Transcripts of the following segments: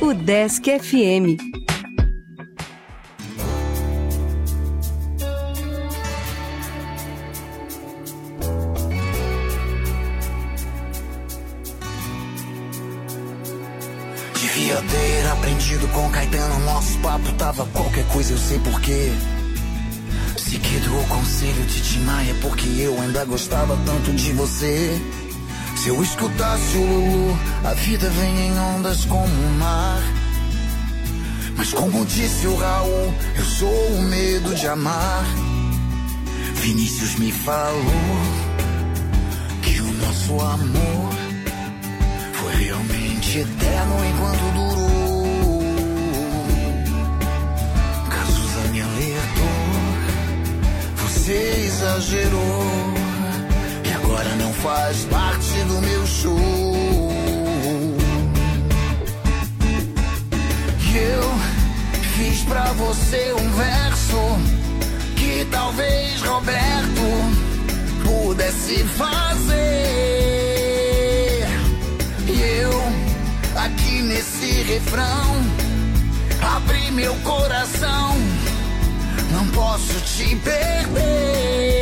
Udesc FM. Devia ter aprendido com Caetano, nosso papo tava qualquer coisa, eu sei porquê. Seguido o conselho de Tim Maia, porque eu ainda gostava tanto de você. Se eu escutasse o Lulu, a vida vem em ondas como o mar. Mas como disse o Raul, eu sou o medo de amar. Vinícius me falou que o nosso amor foi realmente eterno enquanto durou. Cazuza me alertou, você exagerou, que agora não faz parte do meu show. E eu fiz pra você um verso que talvez Roberto pudesse fazer. E eu, aqui nesse refrão, abri meu coração, não posso te perder.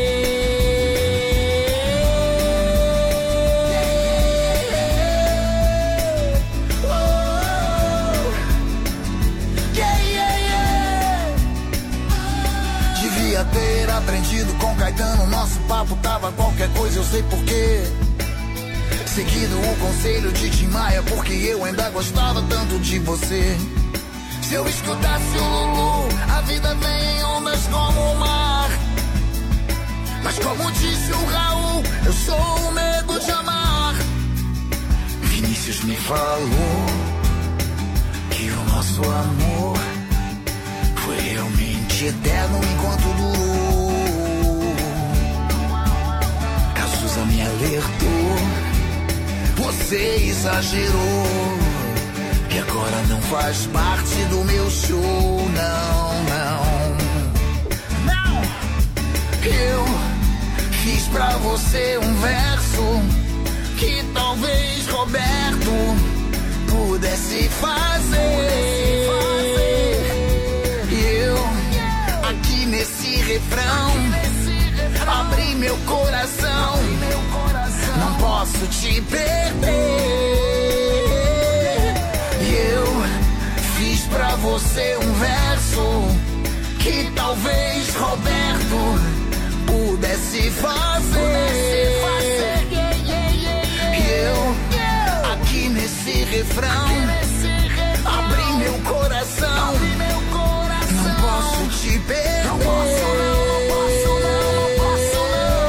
Devia ter aprendido com Caetano, nosso papo tava qualquer coisa, eu sei porquê. Seguido o conselho de Tim Maia, porque eu ainda gostava tanto de você. Se eu escutasse o Lulu, a vida vem em ondas como o mar. Mas como disse o Raul, eu sou o medo de amar. Vinícius me falou que o nosso amor foi realmente eterno enquanto durou. Cazuza me alertou, você exagerou, que agora não faz parte do meu show. Não, não, não. Eu fiz pra você um verso que talvez Roberto pudesse fazer. E eu, aqui nesse refrão, abri meu coração, não posso te perder. E eu fiz pra você um verso que talvez Roberto pudesse fazer. E eu, aqui nesse refrão, abri meu coração, não posso te perder. Não posso, não posso, não posso, não.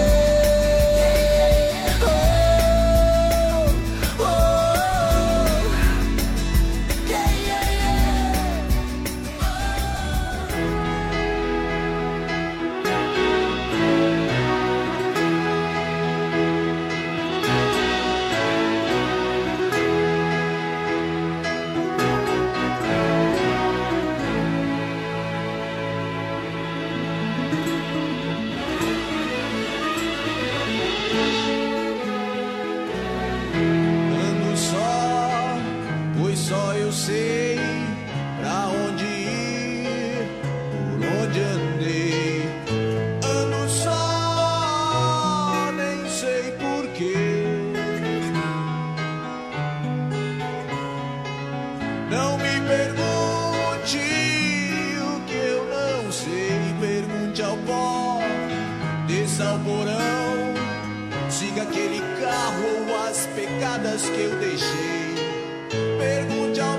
Que eu deixei, pergunte ao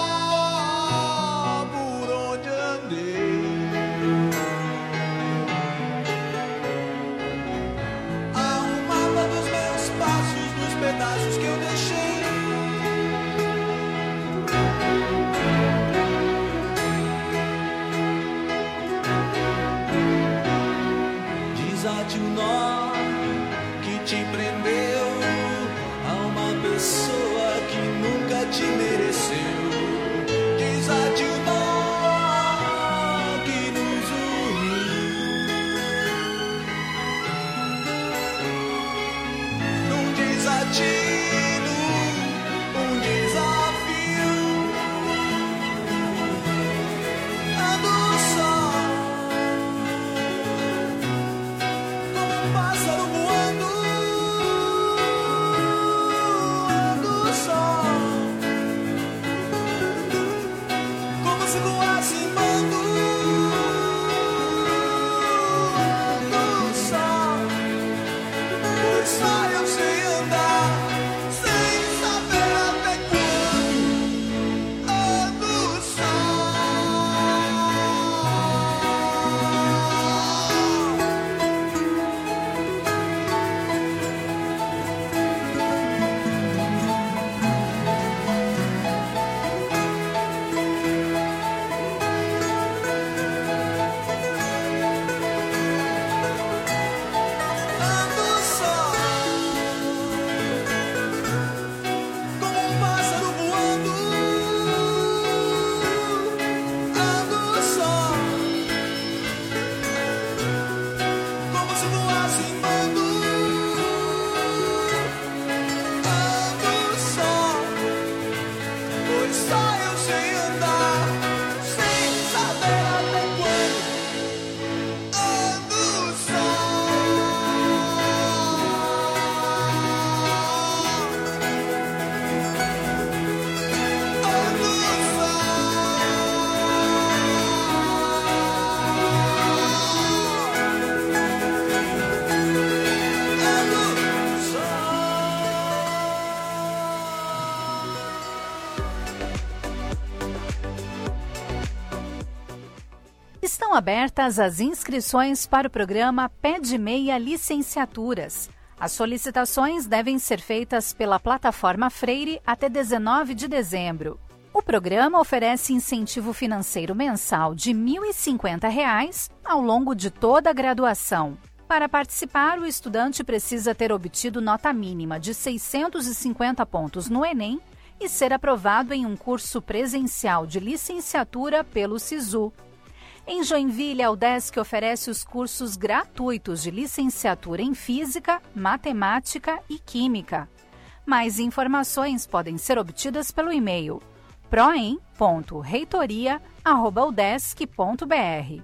pó por onde andei. Há um mapa dos meus passos, dos pedaços que eu deixei. Desate o nó que te prendeu a uma pessoa que Estão abertas as inscrições para o programa Pé de Meia Licenciaturas. As solicitações devem ser feitas pela plataforma Freire até 19 de dezembro. O programa oferece incentivo financeiro mensal de R$ 1.050 ao longo de toda a graduação. Para participar, o estudante precisa ter obtido nota mínima de 650 pontos no Enem e ser aprovado em um curso presencial de licenciatura pelo SISU. Em Joinville, a UDESC oferece os cursos gratuitos de licenciatura em Física, Matemática e Química. Mais informações podem ser obtidas pelo e-mail proem.reitoria@udesc.br.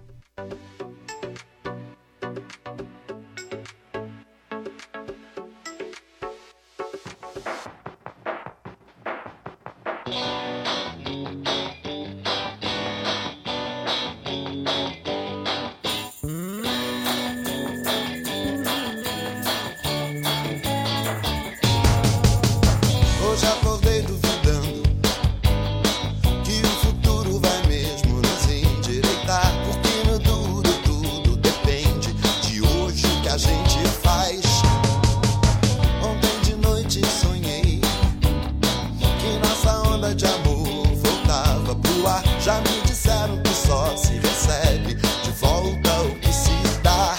Hoje acordei duvidando que o futuro vai mesmo nos endireitar, porque no duro tudo depende de hoje o que a gente faz. Ontem de noite sonhei que nossa onda de amor voltava pro ar. Já me disseram que só se recebe de volta o que se dá.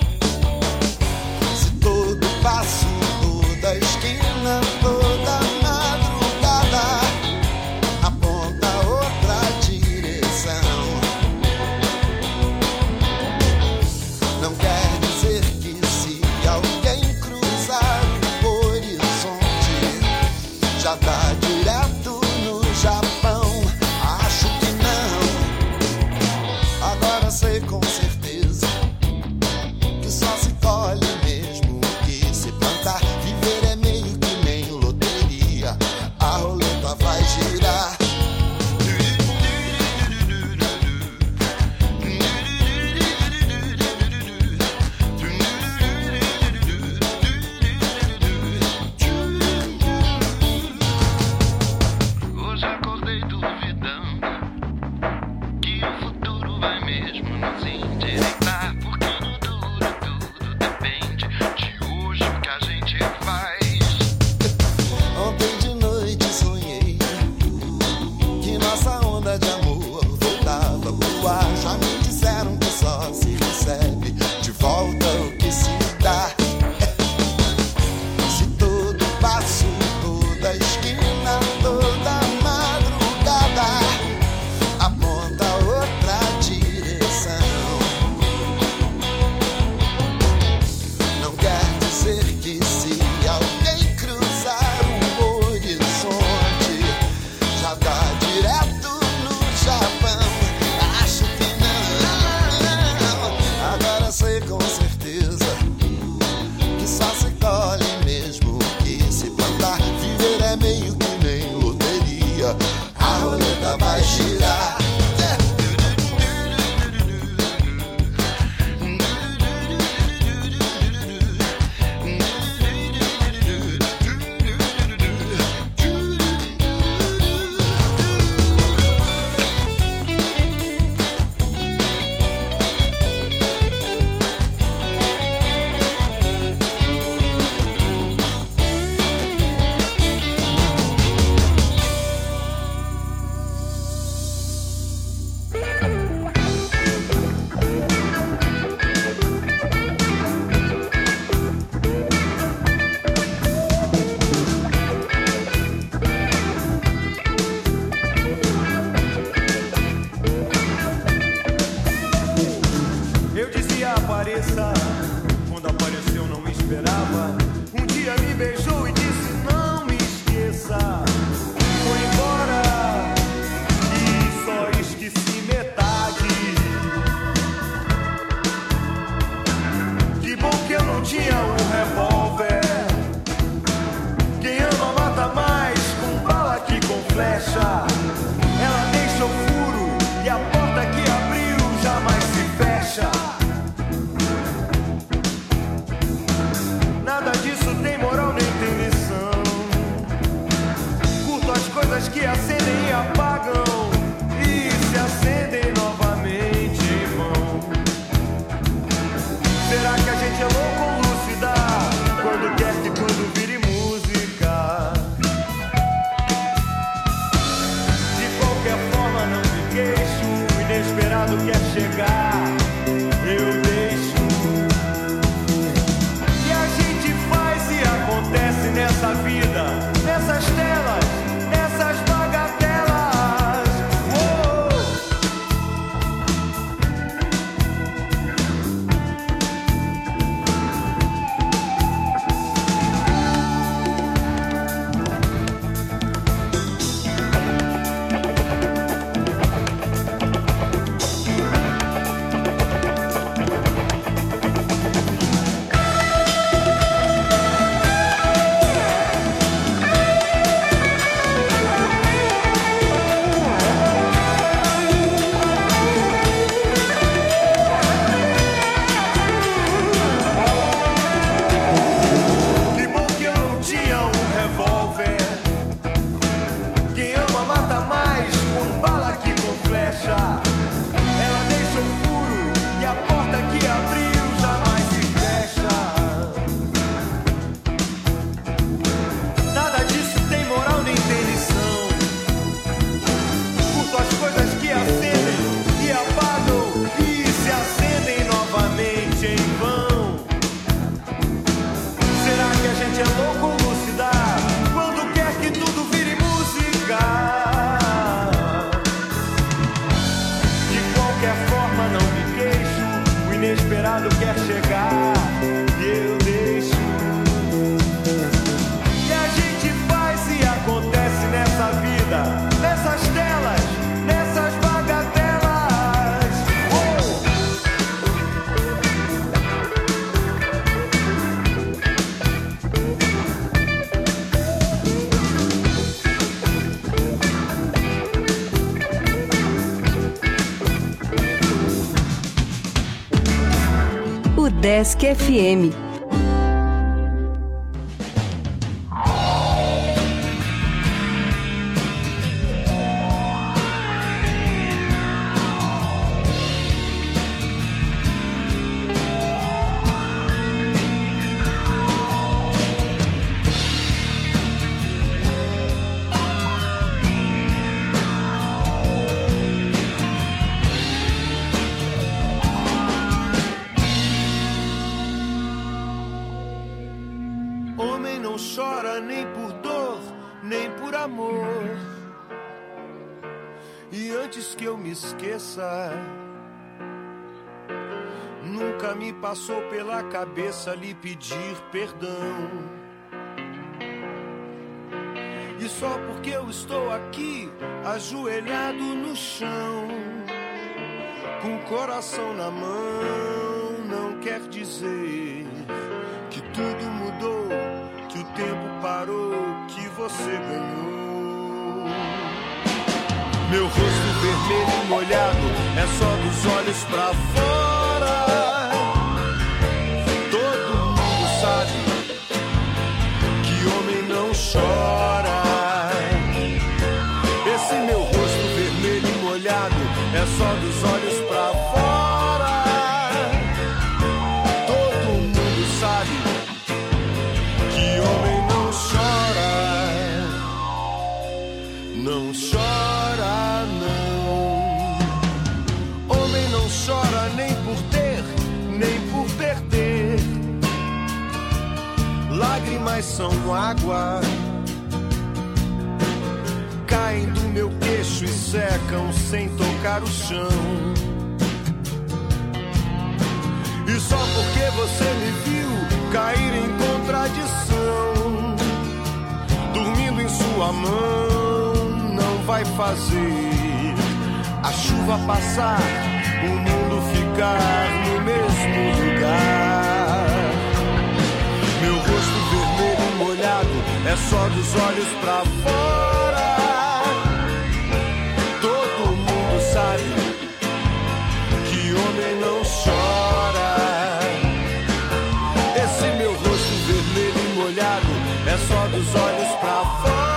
Se todo passo, toda esquina, toda madrugada aponta outra direção, não quer dizer que se alguém cruzar o horizonte já tá direto no Japão. Acho que não. Agora sei com certeza que só se colhe mesmo o que se plantar. Viver é meio que nem loteria, a roleta vai girar. Hoje acordei duvidando que o futuro vai mesmo nos endireitar, porque no duro tudo depende de hoje o que a gente faz. Ontem de noite sonhei que nossa onda de amor voltava pro ar. Já me disseram que só se recebe de volta o que se dá. Se todo passo, toda esquina, toda madrugada aponta outra direção, não quer dizer que se alguém cruzar o horizonte já tá direto no Japão. Acho que não. Agora sei com certeza que só se colhe mesmo o que se plantar. Viver é meio que nem loteria, a roleta vai girar. Eu dizia apareça, quando apareceu não me esperava. Um dia me beijou e disse não me esqueça. Foi embora e só esqueci metade. Que bom que eu não tinha um revólver. Quem ama mata mais com bala que com flecha. Ela deixa o furo e a porta que abriu jamais se fecha. Nada disso tem moral nem tem lição. Curto as coisas que acendem e apagam e se acendem novamente em vão. Desk FM. Nunca me passou pela cabeça lhe pedir perdão. E só porque eu estou aqui, ajoelhado no chão, com o coração na mão, não quer dizer que tudo mudou, que o tempo parou, que você ganhou. Meu rosto vermelho e molhado é só dos olhos pra fora. Todo mundo sabe que homem não chora. Esse meu rosto vermelho e molhado é só dos olhos pra fora. Todo mundo sabe que homem não chora. Não chora, não. Homem não chora nem por ter, nem por perder. Lágrimas são água, caem do meu queixo e secam sem tocar o chão. E só porque você me viu cair em contradição, dormindo em sua mão, não vai fazer a chuva passar, o mundo ficar no mesmo lugar. Meu rosto vermelho e molhado é só dos olhos pra fora. Todo mundo sabe que homem não chora. Esse meu rosto vermelho e molhado é só dos olhos pra fora.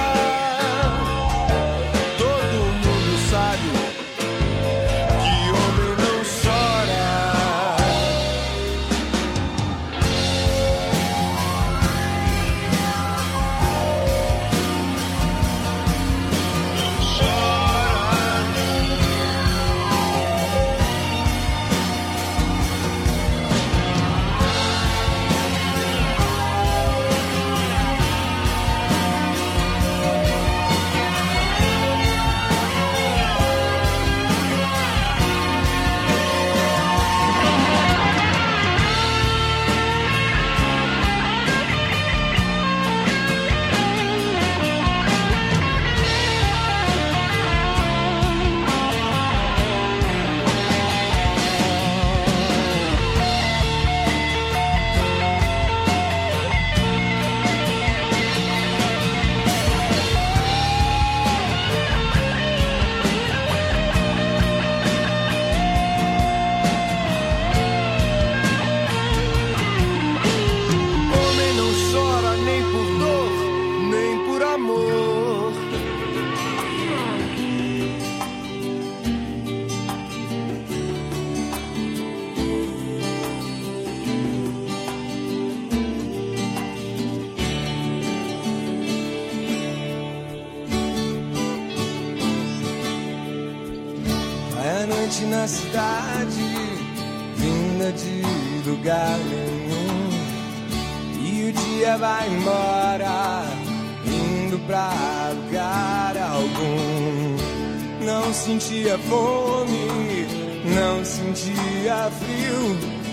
Na cidade, vinda de lugar nenhum, e o dia vai embora, indo pra lugar algum. Não sentia fome, não sentia frio,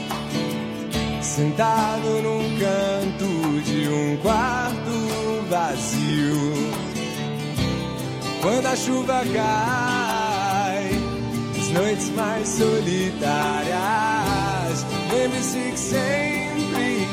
sentado num canto de um quarto vazio. Quando a chuva cai, noites mais solitárias, lembre-se que sempre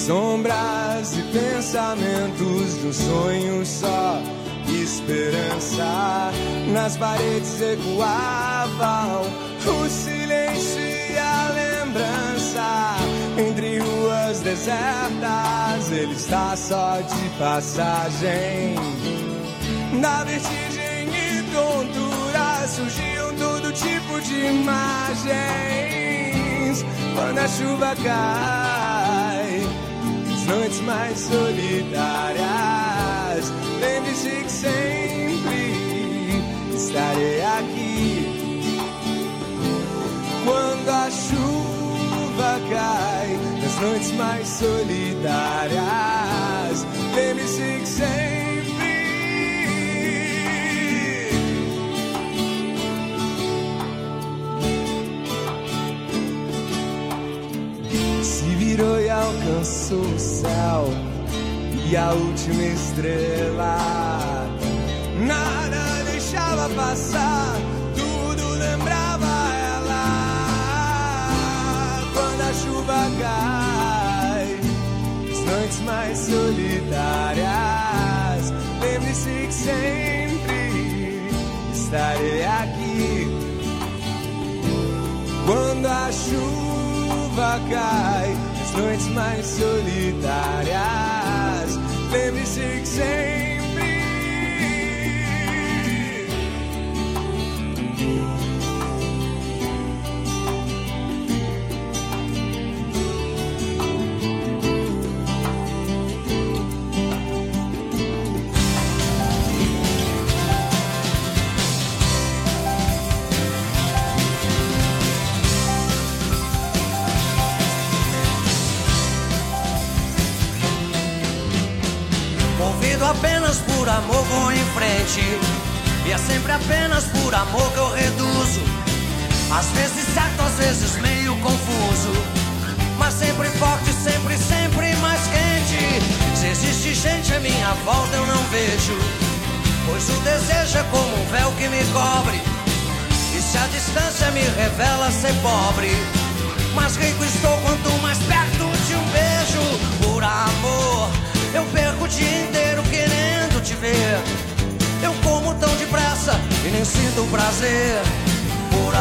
sombras e pensamentos de um sonho só. Esperança nas paredes ecoavam, o silêncio e a lembrança. Entre ruas desertas, ele está só de passagem. Na vertigem e tontura surgiam todo tipo de imagens. Quando a chuva cai, as noites mais solitárias, lembre-se que sempre estarei aqui. Quando a chuva cai, nas noites mais solitárias, lembre-se que sempre. Se virou e alcançou o céu e a última estrela, nada deixava passar, tudo lembrava ela. Quando a chuva cai, as noites mais solitárias, lembre-se que sempre estarei aqui. Quando a chuva cai, as noites mais solitárias, lembre-se que sempre. Apenas por amor vou em frente, e é sempre apenas por amor que eu reduzo. Às vezes certo, às vezes meio confuso, mas sempre forte, sempre, sempre mais quente. Se existe gente à minha volta eu não vejo, pois o desejo é como um véu que me cobre. E se a distância me revela ser pobre, mais rico estou quanto mais perto de um beijo. Por amor eu perco o dia inteiro querendo te ver. Eu como tão depressa e nem sinto prazer. Por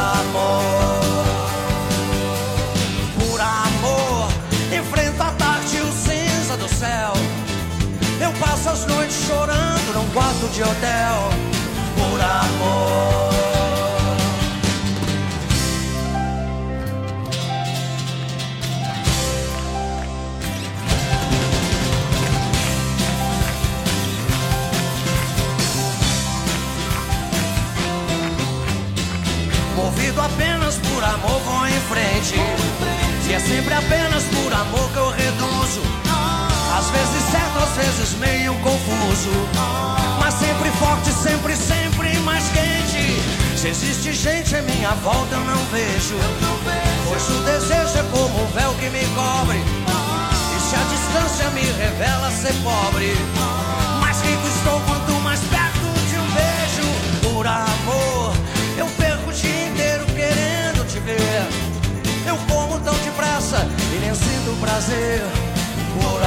amor, enfrento a tarde e o cinza do céu. Eu passo as noites chorando num quarto de hotel. Por amor. Movido apenas por amor vou em frente, e é sempre apenas por amor que eu reduzo. Às vezes certo, às vezes meio confuso, mas sempre forte, sempre, sempre mais quente. Se existe gente à minha volta eu não vejo, pois o desejo é como um véu que me cobre. E se a distância me revela ser pobre, mais rico estou quanto mais perto de um beijo. Por amor eu perco o dia inteiro querendo te ver. Eu como tão depressa e nem sinto prazer. Por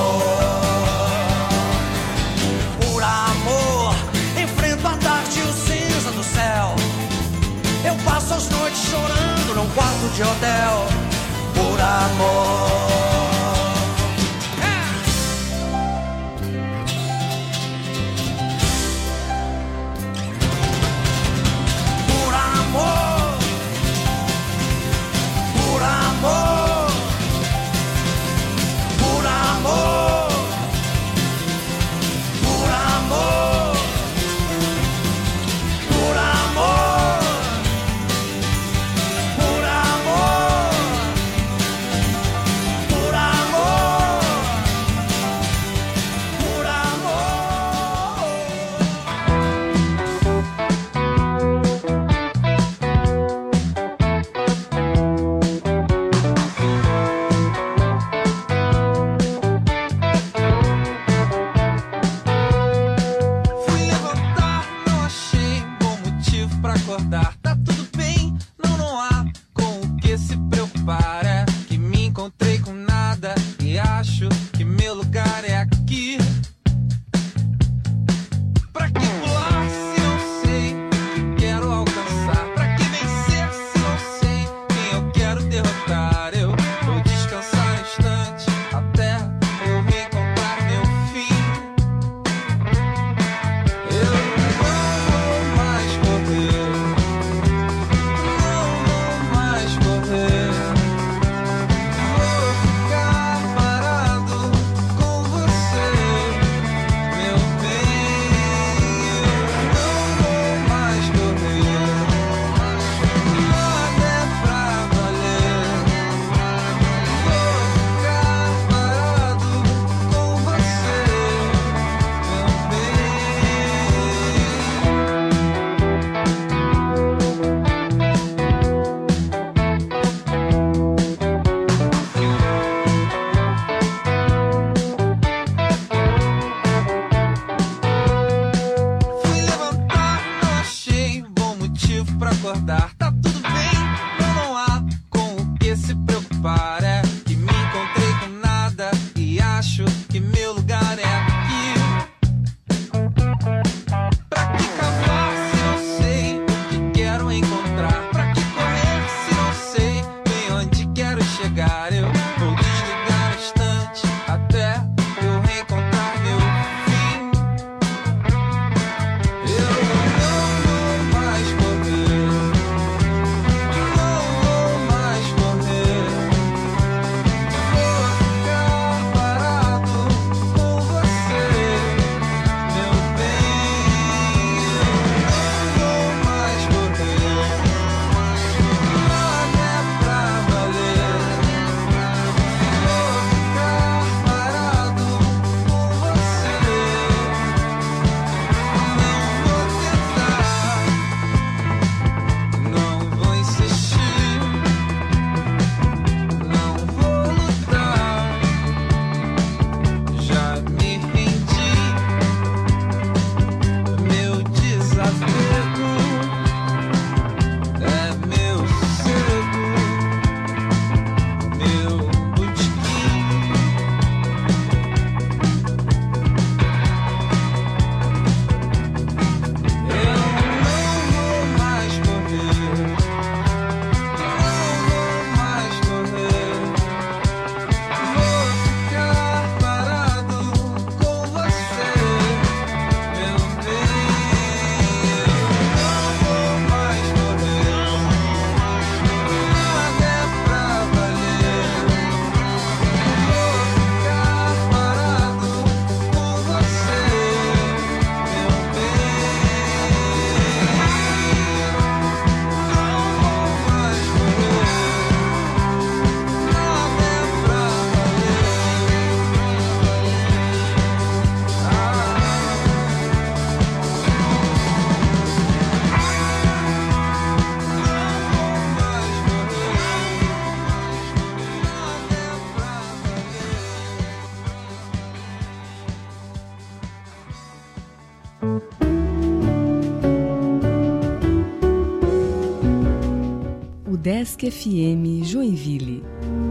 amor, enfrento a tarde e o cinza do céu. Eu passo as noites chorando num quarto de hotel. Por amor. Acho escapar. É que me encontrei com nada e acho que meu lugar é aqui. Pra que cavar se não sei o que quero encontrar? Pra que correr se não sei bem onde quero chegar? Eu vou desligar o instante até eu reencontrar meu fim. Eu não vou mais correr, não vou mais correr. Vou ficar parado com você, meu bem. Eu não vou mais correr, nada é pra valer. Vou ficar parado com você, não vou tentar, não vou insistir, não vou lutar. Já me rendi, meu desapego é meu sossego, meu botequim. Eu não vou mais correr, não vou mais correr. Vou ficar parado com você, meu bem. Não vou mais correr, nada é pra valer. Vou ficar parado com você, meu bem. Não vou mais correr, nada é pra valer. O Desk FM Joinville.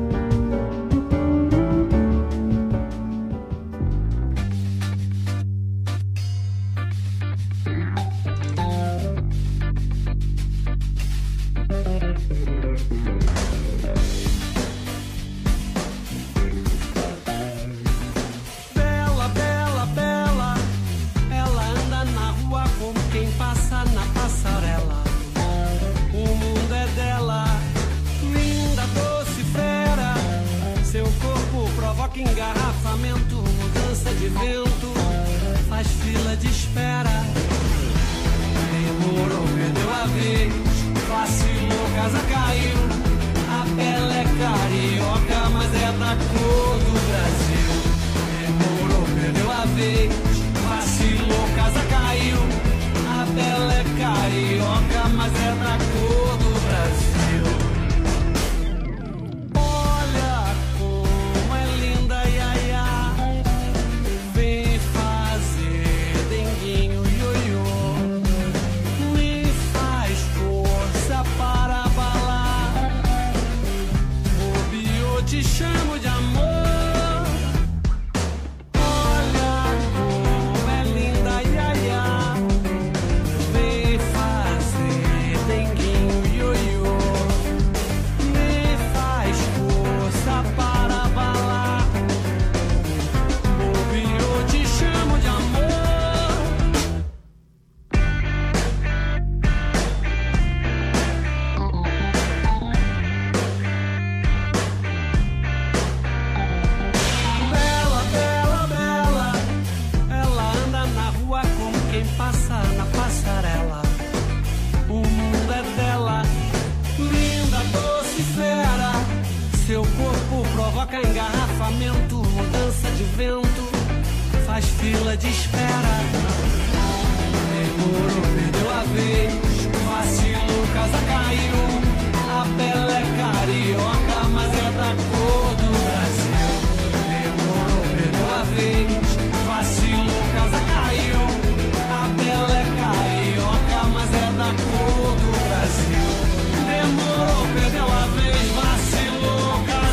Bela, bela, bela, ela anda na rua como quem passa na passarela. O mundo é dela, linda, doce, fera. Seu corpo provoca engarrafamento, mudança de vento, faz fila de espera. Demorou, perdeu a vez, vacilou, casa caiu. A pele é carioca, mas é da cor do Brasil. Demorou, perdeu a vez, vacilou, casa caiu. A pele é carioca, mas é da cor do Brasil. Olha como é linda, iaia. Vem fazer denguinho, ioiô. Me faz força para abalar. Bobeou, te chamo de amor. Olha como é linda, iaia. Vem fazer denguinho, ioiô. Me faz força para abalar. Bobeou, te chamo de amor. Bela, bela, bela, ela anda na rua como quem passa na passarela. O mundo é dela, linda, doce, fera. Seu corpo provoca engarrafamento, mudança de vento, faz fila de espera. Demorou, perdeu a vez, vacilou, casa caiu. A pele é carioca, mas é da cor do Brasil. Demorou, perdeu a vez, vacilou, casa caiu. A pele é carioca, mas é da cor do Brasil. Demorou, perdeu a vez, vacilou, casa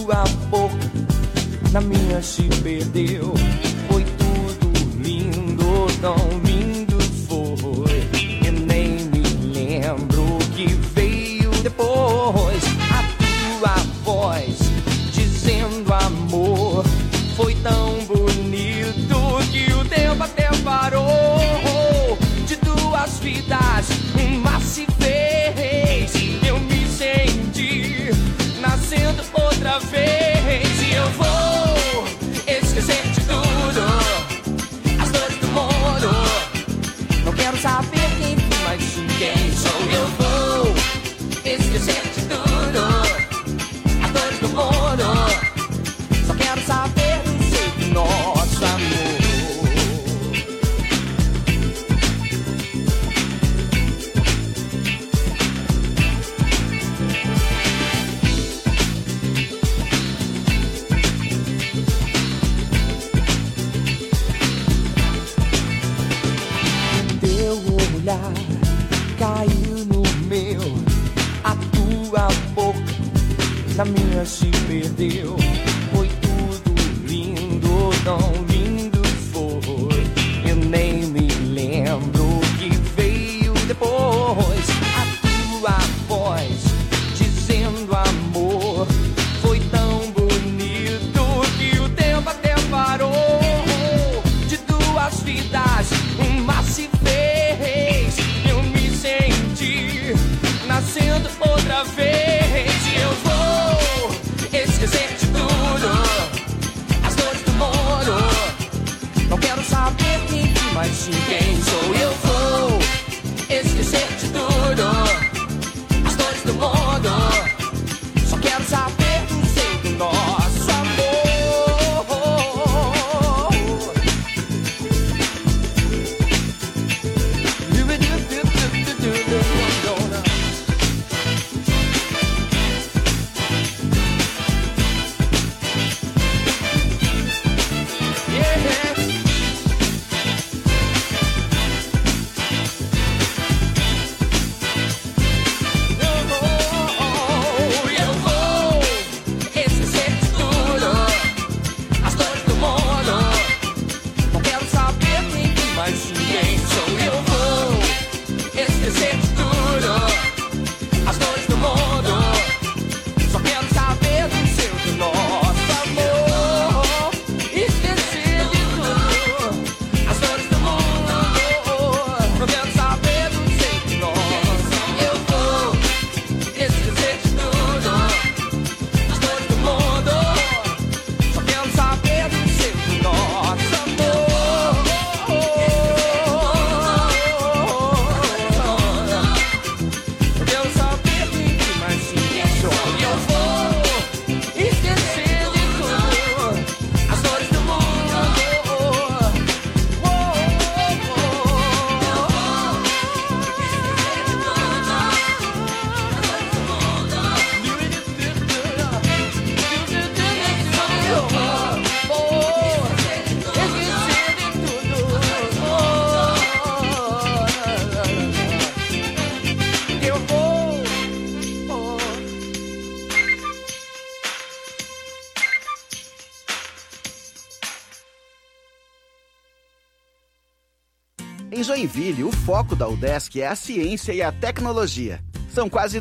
tua boca na minha se perdeu. Foi tudo lindo, tão lindo foi. Eu nem me lembro o que veio depois. A tua voz dizendo amor foi tão bonito que o tempo até parou. De duas vidas, uma se fez. Eu me senti nascendo outra vez. E eu vou esquecer de tudo, as dores do mundo. Não quero saber quem fui, mas sim quem sou. Eu vou esquecer de tudo, as dores do mundo. Só quero saber do seu nosso amor. Caiu no meu, a tua boca na minha se perdeu. Foi tudo lindo, tão lindo foi. Eu nem me lembro o que veio depois. A tua voz dizendo amor foi tão bonito que o tempo até parou. De duas vidas, uma se fez. Eu me senti nascendo outra vez. E eu vou esquecer de tudo, as dores do mundo. Não quero saber quem fui, mas sim quem sou. Eu vou esquecer de tudo, as dores do mundo. Só quero saber do seu, do nosso amor. Em Joinville, o foco da UDESC é a ciência e a tecnologia. São quase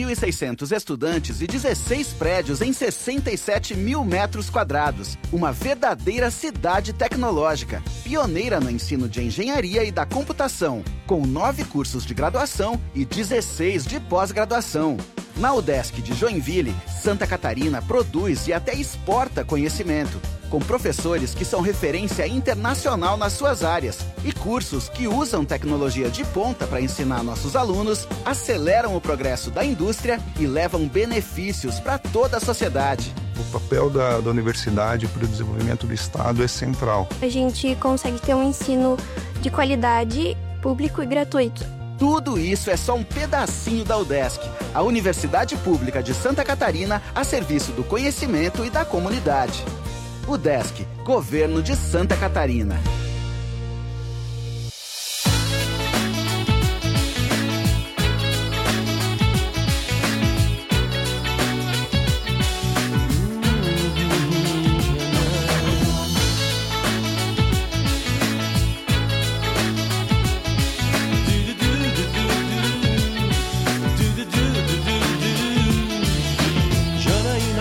2.600 estudantes e 16 prédios em 67 mil metros quadrados. Uma verdadeira cidade tecnológica, pioneira no ensino de engenharia e da computação, com 9 cursos de graduação e 16 de pós-graduação. Na UDESC de Joinville, Santa Catarina produz e até exporta conhecimento, com professores que são referência internacional nas suas áreas e cursos que usam tecnologia de ponta para ensinar nossos alunos, aceleram o progresso da indústria e levam benefícios para toda a sociedade. O papel da universidade para o desenvolvimento do Estado é central. A gente consegue ter um ensino de qualidade, público e gratuito. Tudo isso é só um pedacinho da UDESC, a Universidade Pública de Santa Catarina a serviço do conhecimento e da comunidade. UDESC, Governo de Santa Catarina.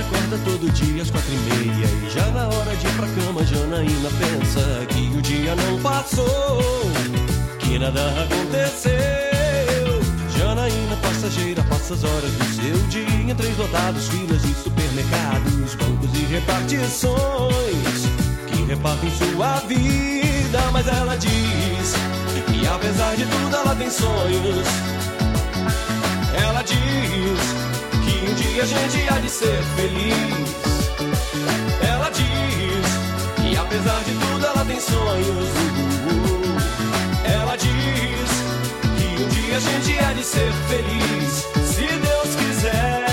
acorda todo dia às 4:30 e já na hora de ir pra cama Janaína pensa que o dia não passou, que nada aconteceu. Janaína passageira passa as horas do seu dia em trens lotados, filas de supermercados, bancos e repartições que repartem sua vida. Mas ela diz que apesar de tudo ela tem sonhos. Ela diz que um dia a gente há de ser feliz. Ela diz que apesar de tudo ela tem sonhos. Ela diz que um dia a gente há de ser feliz, se Deus quiser.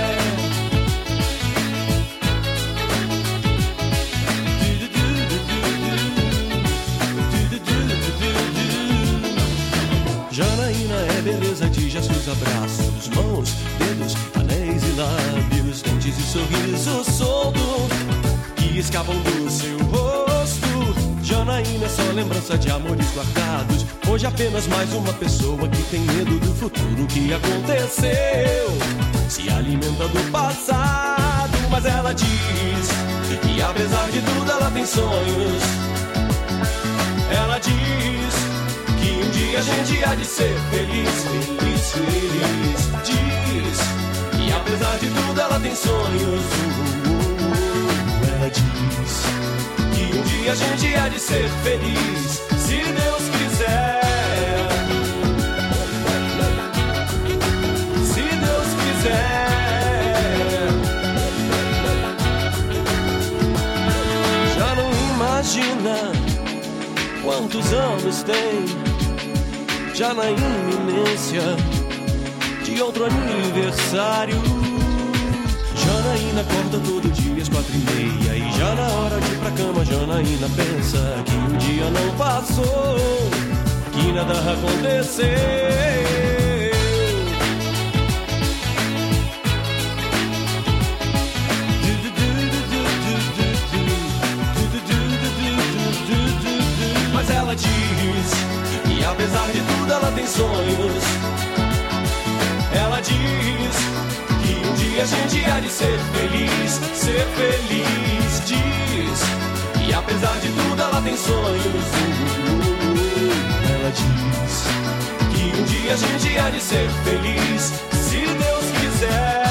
Janaína é beleza de gestos, abraços, mãos, dedos, anéis e lábios, dentes e sorriso solto que escapam do seu rosto. Janaína é só lembrança de amores guardados. Hoje apenas mais uma pessoa que tem medo do futuro que aconteceu. Se alimenta do passado, mas ela diz que apesar de tudo ela tem sonhos. Ela diz que um dia a gente há de ser feliz, feliz, feliz. Diz que apesar de tudo ela tem sonhos. Ela diz que um dia a gente há de ser feliz, se Deus quiser. Se Deus quiser. Já não imagina quantos anos tem, já na iminência de outro aniversário. Janaína acorda todo dia às 4:30 e já na hora de ir pra cama Janaína pensa que um dia não passou, que nada aconteceu. Mas ela diz que apesar de tudo ela tem sonhos. Ela diz que um dia a gente há de ser feliz, ser feliz. Diz que apesar de tudo ela tem sonhos. Ela diz que um dia a gente há de ser feliz, se Deus quiser.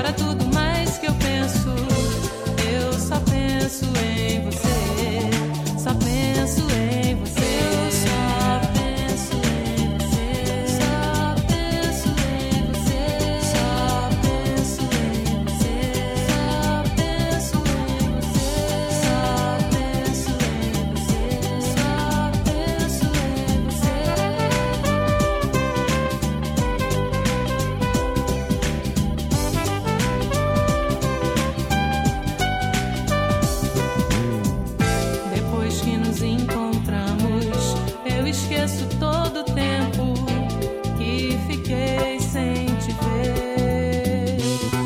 Fora tudo mais que eu penso só penso em você. Só penso em você. Eu só penso em você. Só penso em você. Só penso em você. Só penso em você. Só penso em você. Só penso em Depois que nos encontramos, eu esqueço todo o tempo que fiquei sem te ver.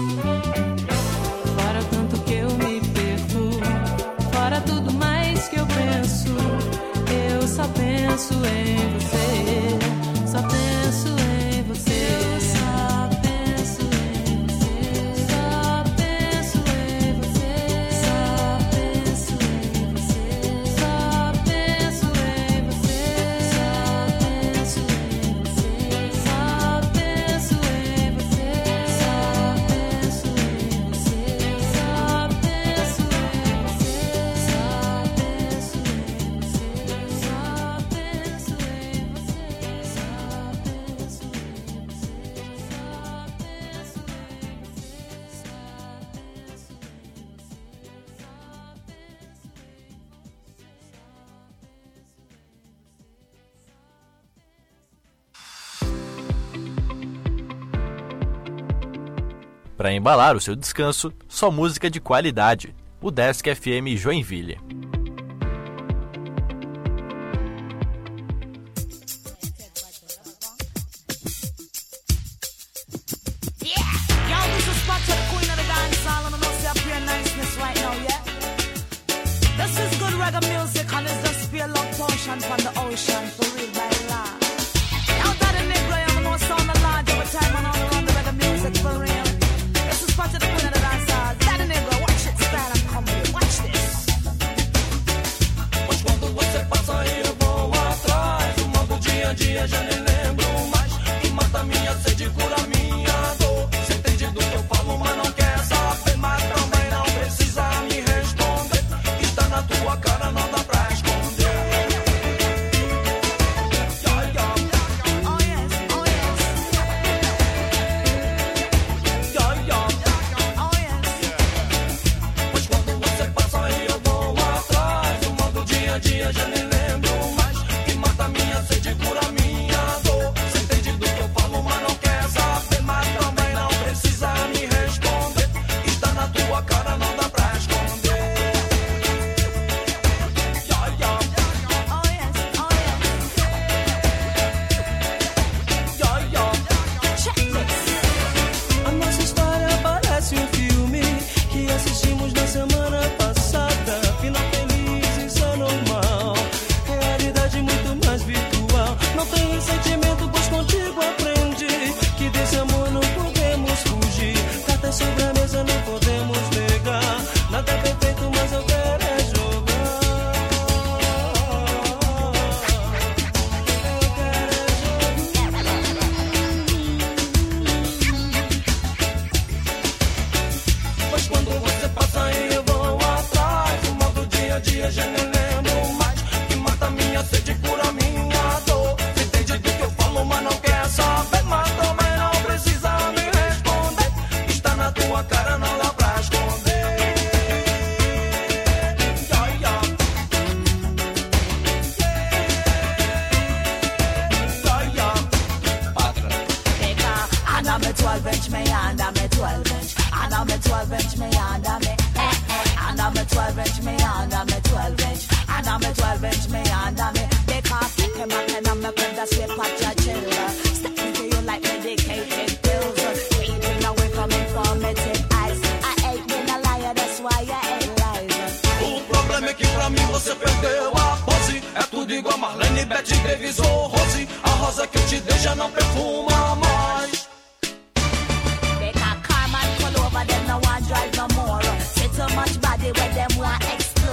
Fora tanto que eu me perco, fora tudo mais que eu penso só penso em você. Só penso em você. Só penso em você. Só penso em você. Só penso em você. Só penso em você. Só penso em você. Só penso em você. Só penso em você. Só penso em você. Só penso em você. Só penso em Para embalar o seu descanso, só música de qualidade. O Desk FM Joinville. Já nem lembro mais. Que mata minha sede, cura minha dor. Cê entende do que eu falo, mas não quer saber. Mas também não precisa me responder. Está na tua cara, não dá pra esconder. Oh yes, oh yes. Oh yes. Pois quando você passa aí eu vou atrás. O modo dia a dia já nem lembro mais. Que mata minha sede, cura minha.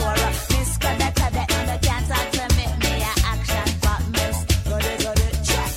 Check.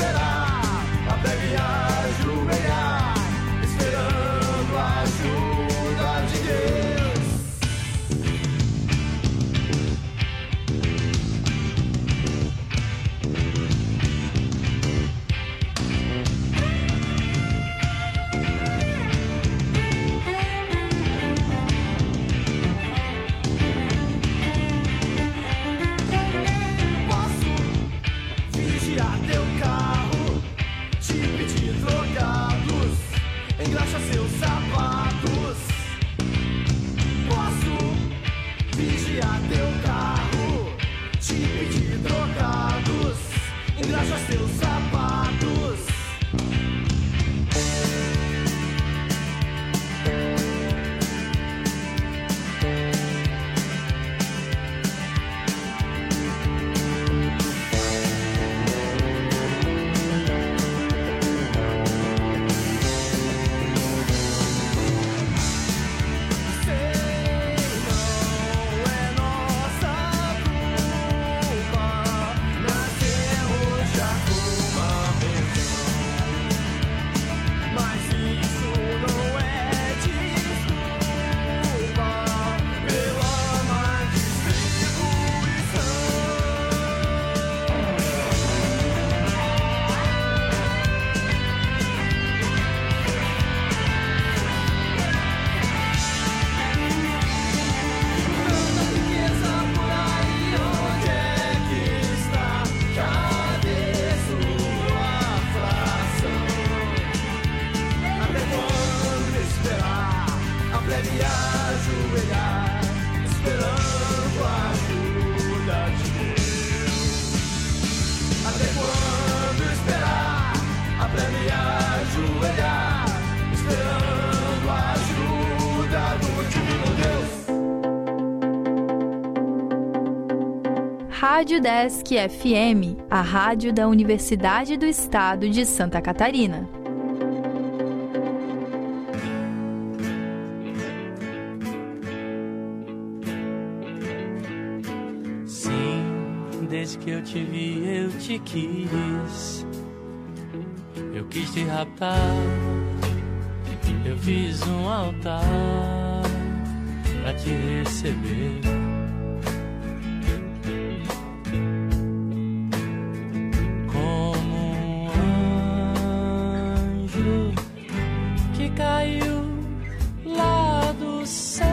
esperar, até me ajoelhar, esperando a ajuda de Deus. Teu carro, te pedir trocados, engraxa seus sapatos. Posso vigiar teu carro, te pedir trocados, engraxa seus sapatos. Rádio Desk FM, a rádio da Universidade do Estado de Santa Catarina. Sim, desde que eu te vi, eu te quis. Eu quis te raptar, eu fiz um altar pra te receber. Caiu lá do céu,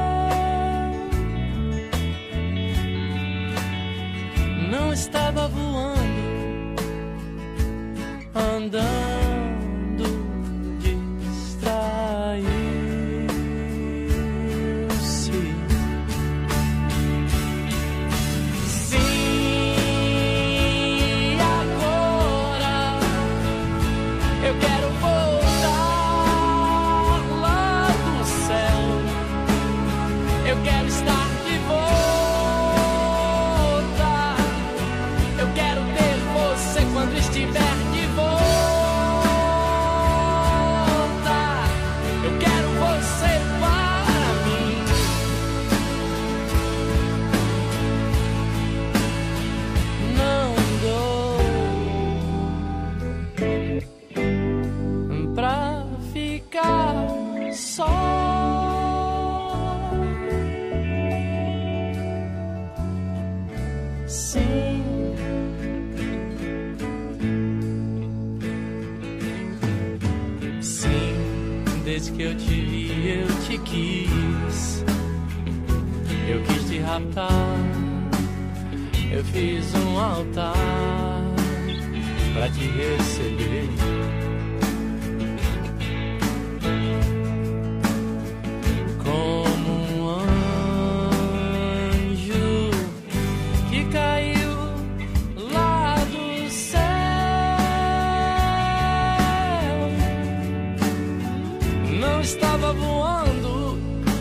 não estava voando, andando distraído-se. Sim, agora eu quero voltar. Eu quero estar de volta. Eu quero ter você quando estiver de volta. Eu quero você para mim. Não dou pra ficar só. Desde que eu te vi, eu te quis. Eu quis te raptar, eu fiz um altar pra te receber. Como um anjo que caiu lá do céu. Não estava voando,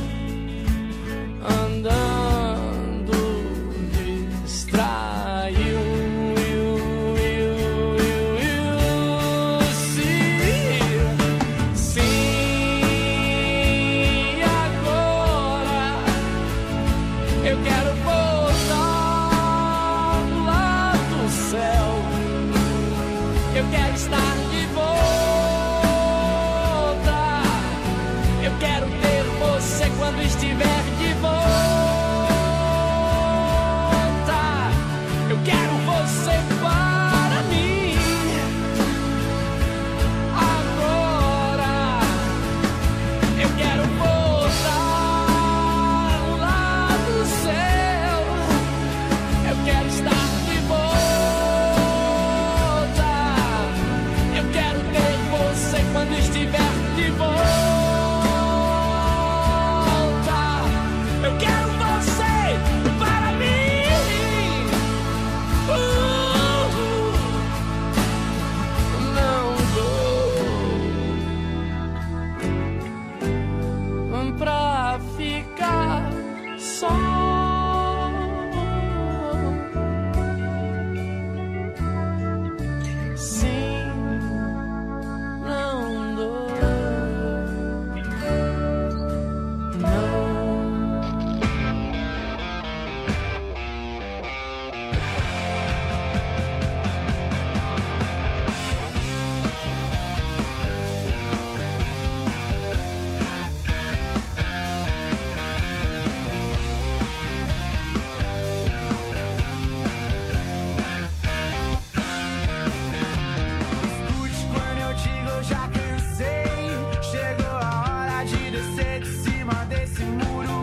andando distraído. muro.